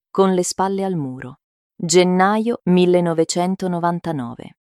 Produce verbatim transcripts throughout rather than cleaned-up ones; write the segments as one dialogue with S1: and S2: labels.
S1: con le spalle al muro. Gennaio millenovecentonovantanove.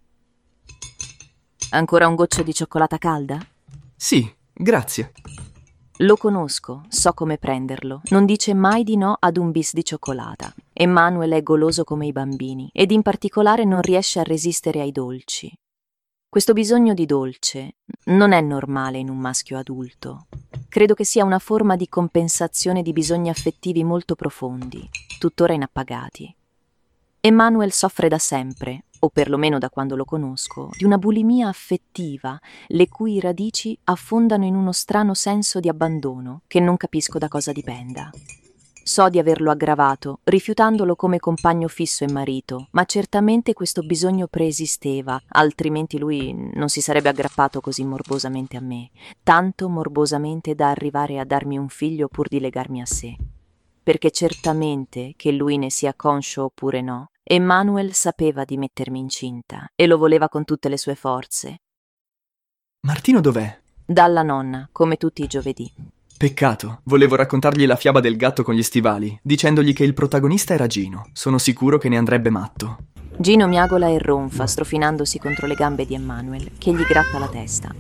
S1: Ancora un goccio di cioccolata calda?
S2: Sì, grazie.
S1: Lo conosco, so come prenderlo. Non dice mai di no ad un bis di cioccolata. Emmanuel è goloso come i bambini ed in particolare non riesce a resistere ai dolci. Questo bisogno di dolce non è normale in un maschio adulto. Credo che sia una forma di compensazione di bisogni affettivi molto profondi, tuttora inappagati. Emmanuel soffre da sempre, o perlomeno da quando lo conosco, di una bulimia affettiva, le cui radici affondano in uno strano senso di abbandono che non capisco da cosa dipenda. So di averlo aggravato, rifiutandolo come compagno fisso e marito, ma certamente questo bisogno preesisteva, altrimenti lui non si sarebbe aggrappato così morbosamente a me, tanto morbosamente da arrivare a darmi un figlio pur di legarmi a sé. Perché certamente, che lui ne sia conscio oppure no, Emmanuel sapeva di mettermi incinta e lo voleva con tutte le sue forze.
S2: Martino dov'è?
S1: Dalla nonna, come tutti i giovedì.
S2: Peccato, volevo raccontargli la fiaba del gatto con gli stivali, dicendogli che il protagonista era Gino. Sono sicuro che ne andrebbe matto.
S1: Gino miagola e ronfa, strofinandosi contro le gambe di Emmanuel, che gli gratta la testa.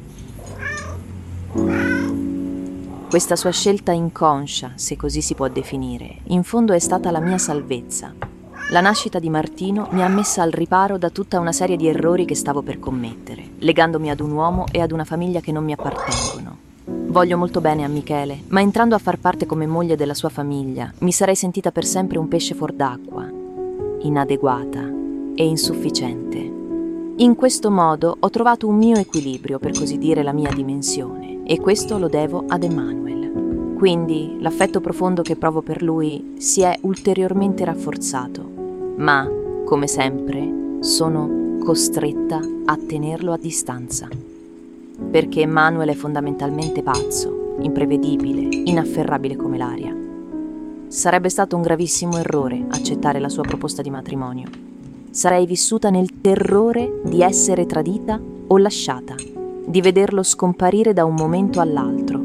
S1: Questa sua scelta inconscia, se così si può definire, in fondo è stata la mia salvezza. La nascita di Martino mi ha messa al riparo da tutta una serie di errori che stavo per commettere, legandomi ad un uomo e ad una famiglia che non mi appartengono. Voglio molto bene a Michele, ma entrando a far parte come moglie della sua famiglia, mi sarei sentita per sempre un pesce fuor d'acqua, inadeguata e insufficiente. In questo modo ho trovato un mio equilibrio, per così dire la mia dimensione, e questo lo devo ad Emmanuel. Quindi l'affetto profondo che provo per lui si è ulteriormente rafforzato, ma, come sempre, sono costretta a tenerlo a distanza. Perché Emmanuel è fondamentalmente pazzo, imprevedibile, inafferrabile come l'aria. Sarebbe stato un gravissimo errore accettare la sua proposta di matrimonio. Sarei vissuta nel terrore di essere tradita o lasciata, di vederlo scomparire da un momento all'altro.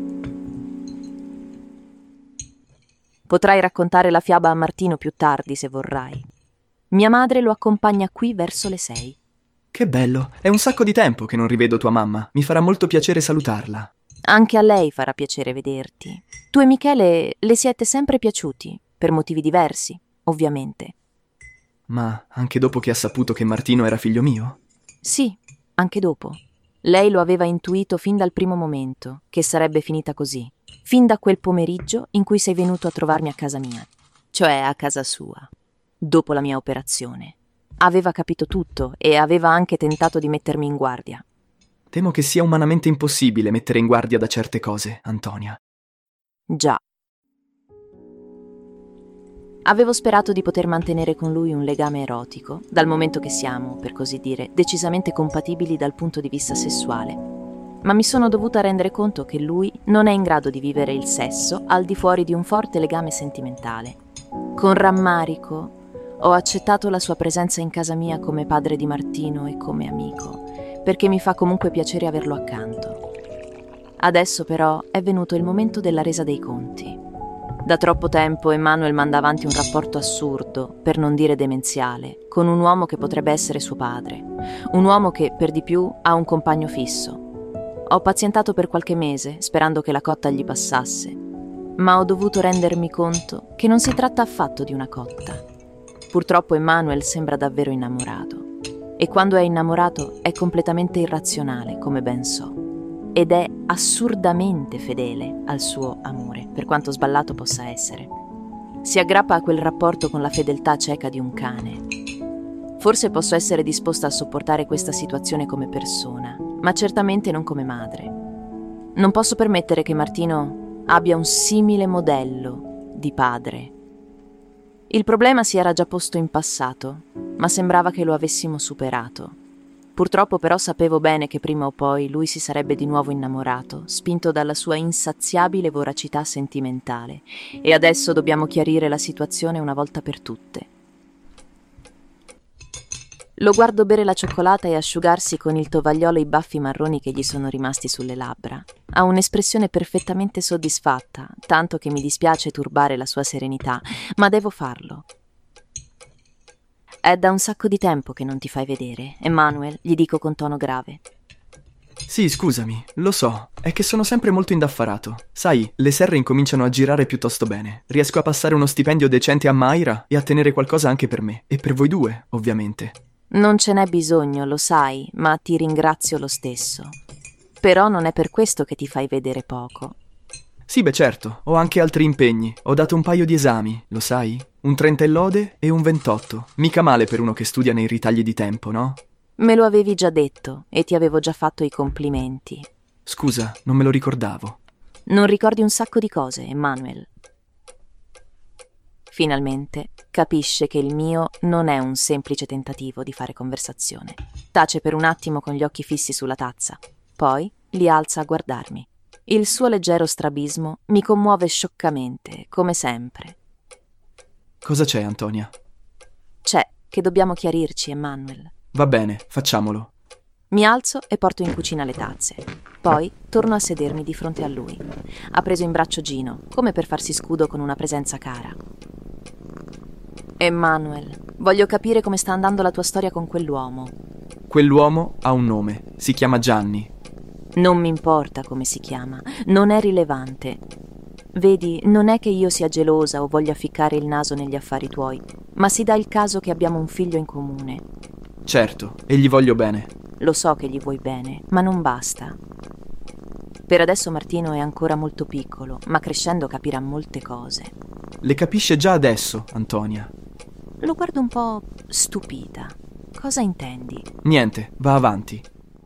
S1: Potrai raccontare la fiaba a Martino più tardi se vorrai. Mia madre lo accompagna qui verso le sei.
S2: Che bello, è un sacco di tempo che non rivedo tua mamma. Mi farà molto piacere salutarla.
S1: Anche a lei farà piacere vederti. Tu e Michele le siete sempre piaciuti, per motivi diversi, ovviamente.
S2: Ma anche dopo che ha saputo che Martino era figlio mio?
S1: Sì, anche dopo. Lei lo aveva intuito fin dal primo momento, che sarebbe finita così. Fin da quel pomeriggio in cui sei venuto a trovarmi a casa mia, cioè a casa sua, dopo la mia operazione. Aveva capito tutto e aveva anche tentato di mettermi in guardia.
S2: Temo che sia umanamente impossibile mettere in guardia da certe cose, Antonia.
S1: Già. Avevo sperato di poter mantenere con lui un legame erotico, dal momento che siamo, per così dire, decisamente compatibili dal punto di vista sessuale. Ma mi sono dovuta rendere conto che lui non è in grado di vivere il sesso al di fuori di un forte legame sentimentale. Con rammarico ho accettato la sua presenza in casa mia come padre di Martino e come amico, perché mi fa comunque piacere averlo accanto. Adesso però è venuto il momento della resa dei conti. Da troppo tempo Emmanuel manda avanti un rapporto assurdo, per non dire demenziale, con un uomo che potrebbe essere suo padre, un uomo che, per di più, ha un compagno fisso. Ho pazientato per qualche mese, sperando che la cotta gli passasse, ma ho dovuto rendermi conto che non si tratta affatto di una cotta. Purtroppo Emmanuel sembra davvero innamorato, e quando è innamorato è completamente irrazionale, come ben so, ed è assurdamente fedele al suo amore, per quanto sballato possa essere. Si aggrappa a quel rapporto con la fedeltà cieca di un cane. Forse posso essere disposta a sopportare questa situazione come persona, ma certamente non come madre. Non posso permettere che Martino abbia un simile modello di padre. Il problema si era già posto in passato, ma sembrava che lo avessimo superato. Purtroppo però sapevo bene che prima o poi lui si sarebbe di nuovo innamorato, spinto dalla sua insaziabile voracità sentimentale, e adesso dobbiamo chiarire la situazione una volta per tutte. Lo guardo bere la cioccolata e asciugarsi con il tovagliolo i baffi marroni che gli sono rimasti sulle labbra. Ha un'espressione perfettamente soddisfatta, tanto che mi dispiace turbare la sua serenità, ma devo farlo. È da un sacco di tempo che non ti fai vedere, Emmanuel, gli dico con tono grave.
S2: Sì, scusami, lo so, è che sono sempre molto indaffarato. Sai, le serre incominciano a girare piuttosto bene. Riesco a passare uno stipendio decente a Mayra e a tenere qualcosa anche per me. E per voi due, ovviamente.
S1: Non ce n'è bisogno, lo sai, ma ti ringrazio lo stesso. Però non è per questo che ti fai vedere poco.
S2: Sì, beh certo, ho anche altri impegni. Ho dato un paio di esami, lo sai? Un trenta e lode e un ventotto. Mica male per uno che studia nei ritagli di tempo, no?
S1: Me lo avevi già detto e ti avevo già fatto i complimenti.
S2: Scusa, non me lo ricordavo.
S1: Non ricordi un sacco di cose, Emmanuel. Finalmente capisce che il mio non è un semplice tentativo di fare conversazione. Tace per un attimo con gli occhi fissi sulla tazza, poi li alza a guardarmi. Il suo leggero strabismo mi commuove scioccamente, come sempre.
S2: Cosa c'è, Antonia?
S1: C'è che dobbiamo chiarirci, Emmanuel.
S2: Va bene, facciamolo.
S1: Mi alzo e porto in cucina le tazze. Poi torno a sedermi di fronte a lui. Ha preso in braccio Gino, come per farsi scudo con una presenza cara. Emmanuel, voglio capire come sta andando la tua storia con quell'uomo.
S2: Quell'uomo ha un nome, si chiama Gianni.
S1: Non mi importa come si chiama, non è rilevante. Vedi, non è che io sia gelosa o voglia ficcare il naso negli affari tuoi, ma si dà il caso che abbiamo un figlio in comune.
S2: Certo, e gli voglio bene.
S1: Lo so che gli vuoi bene, ma non basta. Per adesso Martino è ancora molto piccolo, ma crescendo capirà molte cose.
S2: Le capisce già adesso, Antonia.
S1: Lo guardo un po' stupita. Cosa intendi?
S2: Niente, va avanti.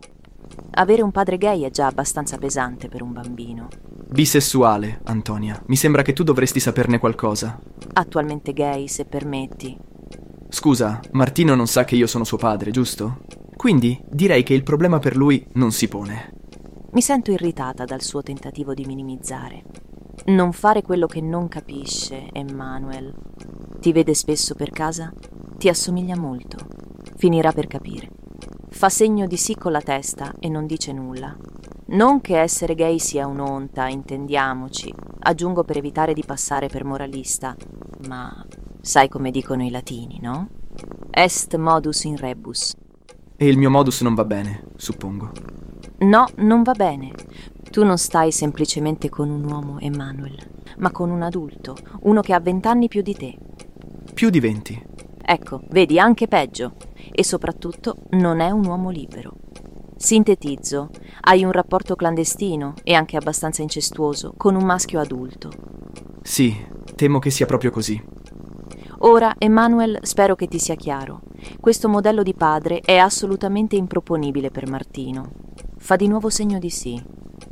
S1: Avere un padre gay è già abbastanza pesante per un bambino.
S2: Bisessuale, Antonia. Mi sembra che tu dovresti saperne qualcosa.
S1: Attualmente gay, se permetti.
S2: Scusa, Martino non sa che io sono suo padre, giusto? Quindi direi che il problema per lui non si pone.
S1: Mi sento irritata dal suo tentativo di minimizzare. Non fare quello che non capisce, Emmanuel. Ti vede spesso per casa? Ti assomiglia molto. Finirà per capire. Fa segno di sì con la testa e non dice nulla. Non che essere gay sia un'onta, intendiamoci. Aggiungo per evitare di passare per moralista. Ma sai come dicono i latini, no? Est modus in rebus.
S2: E il mio modus non va bene, suppongo.
S1: No, non va bene. Tu non stai semplicemente con un uomo, Emmanuel, ma con un adulto, uno che ha vent'anni più di te.
S2: Più di venti.
S1: Ecco, vedi, anche peggio. E soprattutto non è un uomo libero. Sintetizzo, hai un rapporto clandestino e anche abbastanza incestuoso con un maschio adulto.
S2: Sì, temo che sia proprio così.
S1: Ora, Emmanuel, spero che ti sia chiaro. Questo modello di padre è assolutamente improponibile per Martino. Fa di nuovo segno di sì.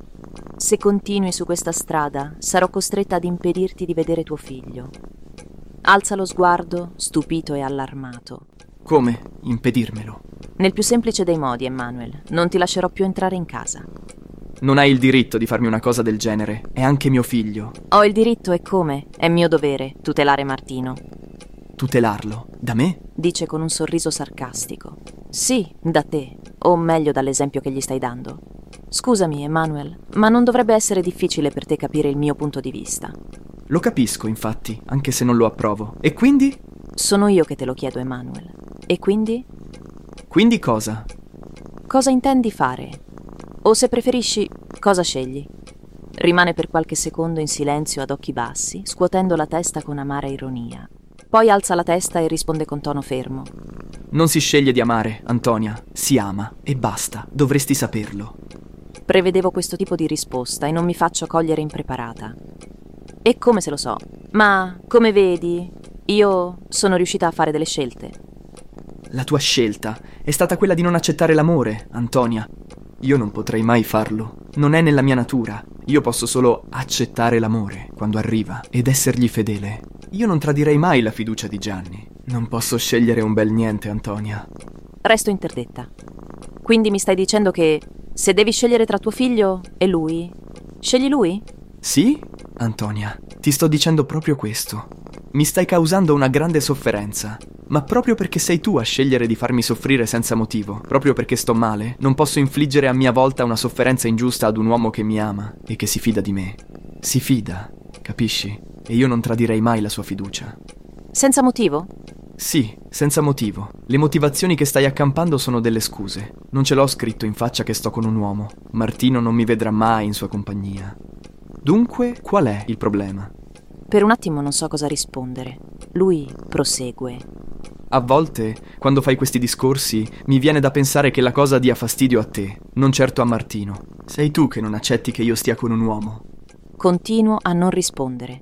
S1: Se continui su questa strada, sarò costretta ad impedirti di vedere tuo figlio. Alza lo sguardo, stupito e allarmato.
S2: Come impedirmelo?
S1: Nel più semplice dei modi, Emmanuel. Non ti lascerò più entrare in casa.
S2: Non hai il diritto di farmi una cosa del genere. È anche mio figlio.
S1: Ho il diritto e come? È mio dovere tutelare Martino.
S2: Tutelarlo? Da me?
S1: Dice con un sorriso sarcastico. Sì, da te. O meglio dall'esempio che gli stai dando. Scusami, Emmanuel, ma non dovrebbe essere difficile per te capire il mio punto di vista.
S2: Lo capisco, infatti, anche se non lo approvo. E quindi?
S1: Sono io che te lo chiedo, Emmanuel. E quindi?
S2: Quindi cosa?
S1: Cosa intendi fare? O se preferisci, cosa scegli? Rimane per qualche secondo in silenzio ad occhi bassi, scuotendo la testa con amara ironia. Poi alza la testa e risponde con tono fermo.
S2: Non si sceglie di amare, Antonia. Si ama e basta. Dovresti saperlo.
S1: Prevedevo questo tipo di risposta e non mi faccio cogliere impreparata. E come se lo so? Ma, come vedi, io sono riuscita a fare delle scelte.
S2: La tua scelta è stata quella di non accettare l'amore, Antonia. Io non potrei mai farlo. Non è nella mia natura. Io posso solo accettare l'amore quando arriva ed essergli fedele. Io non tradirei mai la fiducia di Gianni. Non posso scegliere un bel niente, Antonia.
S1: Resto interdetta. Quindi mi stai dicendo che se devi scegliere tra tuo figlio e lui, scegli lui?
S2: Sì, Antonia, ti sto dicendo proprio questo. Mi stai causando una grande sofferenza. Ma proprio perché sei tu a scegliere di farmi soffrire senza motivo, proprio perché sto male, non posso infliggere a mia volta una sofferenza ingiusta ad un uomo che mi ama e che si fida di me. Si fida, capisci? E io non tradirei mai la sua fiducia.
S1: Senza motivo?
S2: Sì, senza motivo. Le motivazioni che stai accampando sono delle scuse. Non ce l'ho scritto in faccia che sto con un uomo. Martino non mi vedrà mai in sua compagnia. Dunque, qual è il problema?
S1: Per un attimo non so cosa rispondere. Lui prosegue.
S2: A volte, quando fai questi discorsi, mi viene da pensare che la cosa dia fastidio a te, non certo a Martino. Sei tu che non accetti che io stia con un uomo.
S1: Continuo a non rispondere.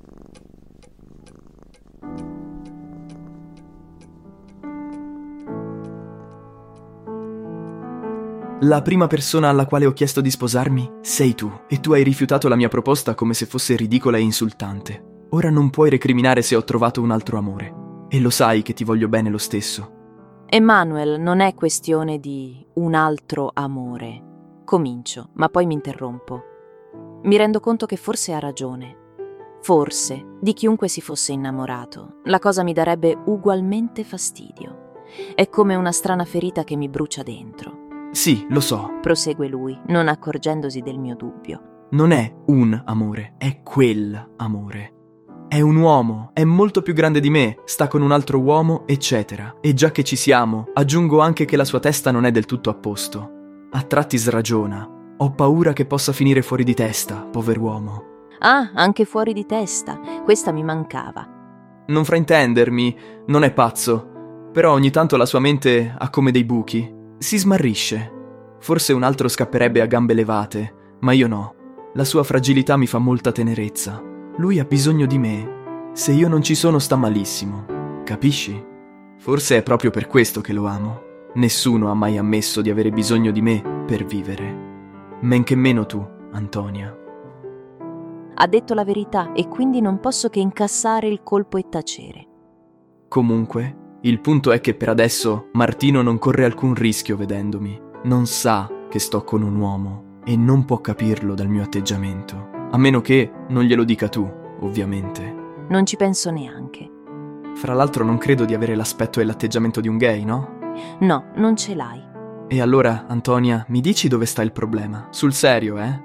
S2: La prima persona alla quale ho chiesto di sposarmi sei tu, e tu hai rifiutato la mia proposta come se fosse ridicola e insultante. Ora non puoi recriminare se ho trovato un altro amore. E lo sai che ti voglio bene lo stesso.
S1: Emanuel, non è questione di un altro amore. Comincio, ma poi mi interrompo. Mi rendo conto che forse ha ragione. Forse, di chiunque si fosse innamorato, la cosa mi darebbe ugualmente fastidio. È come una strana ferita che mi brucia dentro.
S2: Sì, lo so.
S1: Prosegue lui, non accorgendosi del mio dubbio.
S2: Non è un amore, è quel amore. È un uomo, è molto più grande di me, sta con un altro uomo, eccetera. E già che ci siamo, aggiungo anche che la sua testa non è del tutto a posto. A tratti sragiona. Ho paura che possa finire fuori di testa, pover'uomo.
S1: Ah, anche fuori di testa. Questa mi mancava.
S2: Non fraintendermi, non è pazzo. Però ogni tanto la sua mente ha come dei buchi. Si smarrisce. Forse un altro scapperebbe a gambe levate, ma io no. La sua fragilità mi fa molta tenerezza. Lui ha bisogno di me. Se io non ci sono sta malissimo. Capisci? Forse è proprio per questo che lo amo. Nessuno ha mai ammesso di avere bisogno di me per vivere. Men che meno tu, Antonia.
S1: Ha detto la verità e quindi non posso che incassare il colpo e tacere.
S2: Comunque, il punto è che per adesso Martino non corre alcun rischio vedendomi. Non sa che sto con un uomo e non può capirlo dal mio atteggiamento. A meno che non glielo dica tu, ovviamente.
S1: Non ci penso neanche.
S2: Fra l'altro non credo di avere l'aspetto e l'atteggiamento di un gay, no?
S1: No, non ce l'hai.
S2: E allora, Antonia, mi dici dove sta il problema? Sul serio, eh?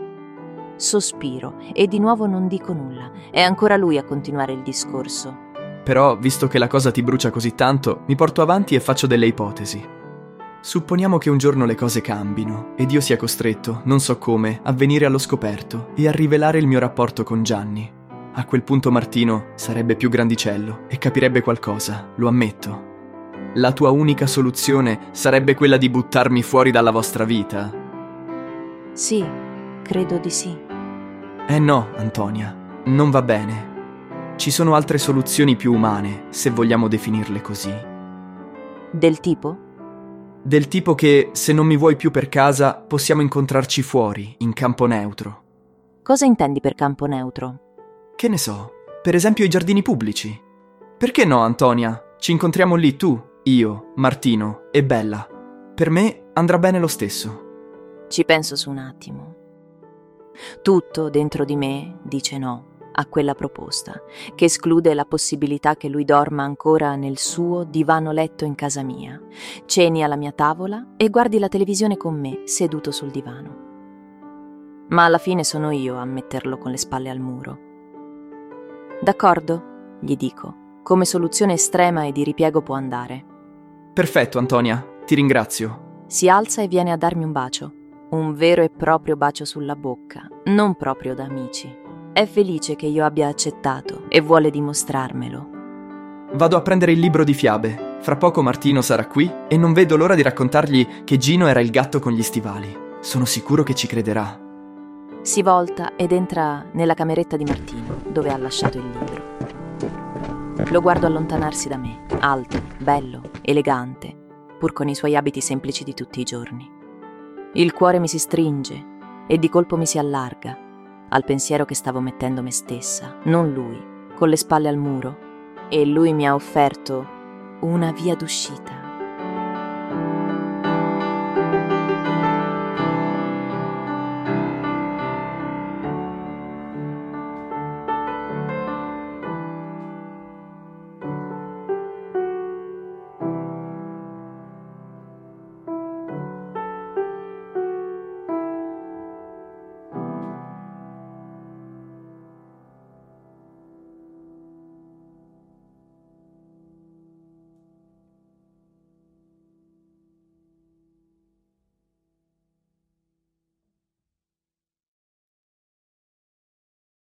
S1: Sospiro e di nuovo non dico nulla. È ancora lui a continuare il discorso.
S2: Però, visto che la cosa ti brucia così tanto, mi porto avanti e faccio delle ipotesi. Supponiamo che un giorno le cose cambino ed io sia costretto, non so come, a venire allo scoperto e a rivelare il mio rapporto con Gianni. A quel punto Martino sarebbe più grandicello e capirebbe qualcosa, lo ammetto. La tua unica soluzione sarebbe quella di buttarmi fuori dalla vostra vita?
S1: Sì, credo di sì.
S2: Eh no, Antonia, non va bene. Ci sono altre soluzioni più umane, se vogliamo definirle così.
S1: Del tipo?
S2: Del tipo che, se non mi vuoi più per casa, possiamo incontrarci fuori, in campo neutro.
S1: Cosa intendi per campo neutro?
S2: Che ne so, per esempio i giardini pubblici. Perché no, Antonia? Ci incontriamo lì tu, io, Martino e Bella. Per me andrà bene lo stesso.
S1: Ci penso su un attimo. Tutto dentro di me dice no a quella proposta, che esclude la possibilità che lui dorma ancora nel suo divano letto in casa mia, ceni alla mia tavola e guardi la televisione con me seduto sul divano. Ma alla fine sono io a metterlo con le spalle al muro. D'accordo? Gli dico. Come soluzione estrema e di ripiego può andare.
S2: Perfetto, Antonia, ti ringrazio.
S1: Si alza e viene a darmi un bacio. Un vero e proprio bacio sulla bocca, non proprio da amici. È felice che io abbia accettato e vuole dimostrarmelo.
S2: Vado a prendere il libro di fiabe. Fra poco Martino sarà qui e non vedo l'ora di raccontargli che Gino era il gatto con gli stivali. Sono sicuro che ci crederà.
S1: Si volta ed entra nella cameretta di Martino, dove ha lasciato il libro. Lo guardo allontanarsi da me, alto, bello, elegante, pur con i suoi abiti semplici di tutti i giorni. Il cuore mi si stringe e di colpo mi si allarga al pensiero che stavo mettendo me stessa, non lui, con le spalle al muro, e lui mi ha offerto una via d'uscita.